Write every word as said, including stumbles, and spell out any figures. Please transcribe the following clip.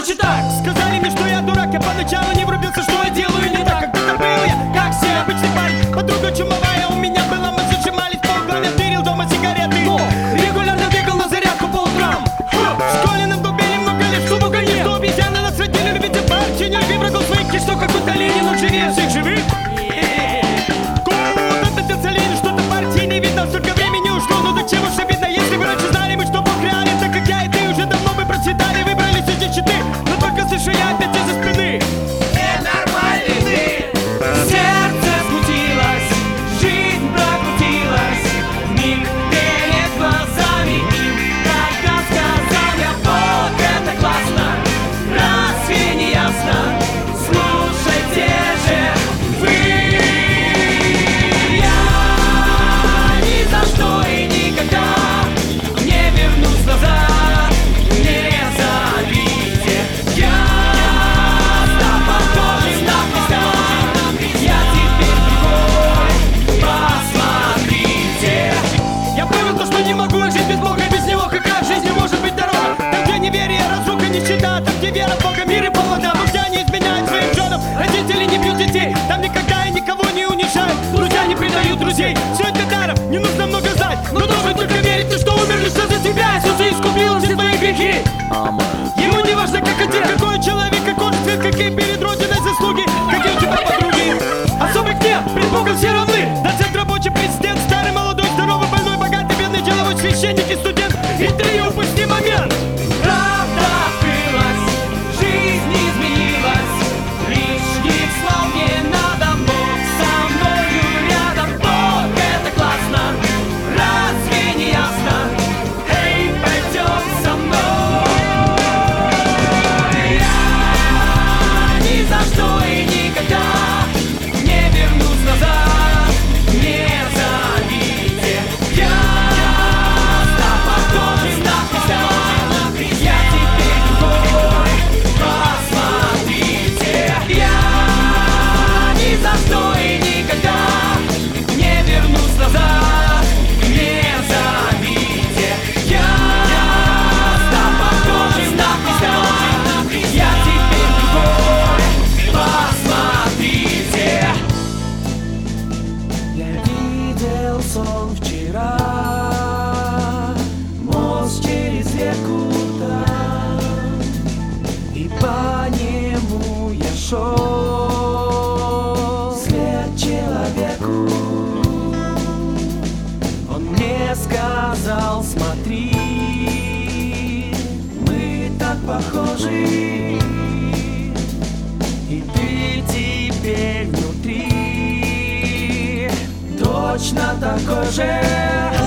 короче так. Сказали мне, что я дурак, я поначалу не врубился, что я делаю не так. Когда-то был я, как все обычный парень. Подруга чумовая, у меня была, мы зажимались по углам. Я тырил дома сигареты, но регулярно бегал на зарядку по утрам. В школе нам долбили много лет, что в огне, что обезьяны нас родили, любите парки. Не люби врагов своих, и что какой-то Ленин, он живее всех живых. Что-то партии не видно, столько времени ушло. Ну до чего ж обидно, если бы раньше знали мы, что Бог реален. Так как я и ты уже давно бы процветали, выбрались эти щиты. Но только слышу я опять из-за спины: ненормальный ты. Сердце смутилось, жизнь прокрутилась вмиг перед глазами. Тогда сказал я: вот это классно, разве не ясно? Слушайте же вы. Там никогда и никого не унижают, друзья не предают друзей. Все это даром, не нужно много знать, но должен только верить, что умерли, что за тебя Иисус искупил все твои грехи. Ему не важно, как один, какой человек, какой же цвет, какие перед Родиной заслуги, какие у тебя подруги. Особых нет, пред Богом все равны. Доцент, рабочий, президент, старый, молодой, здоровый, больной, богатый, бедный, деловой, священник и студент. И ты упусти момент. Правда открылась, жизнь изменилась, лишних слов не надо, Бог со мною рядом. Вот это классно, разве не ясно? Эй, пойдем со мной. Я ни за что и никогда не вернусь назад, не забите. Я стал похожим на Христа, я теперь другой, посмотрите. Я ни за что и никогда не вернусь назад, не забите. Я стал похожим на Христа, я теперь другой, посмотрите. Я видел сон вчера, мост через реку там, и по нему я шел, свет человеку. Он мне сказал: смотри, мы так похожи, и ты теперь внутри точно такой же.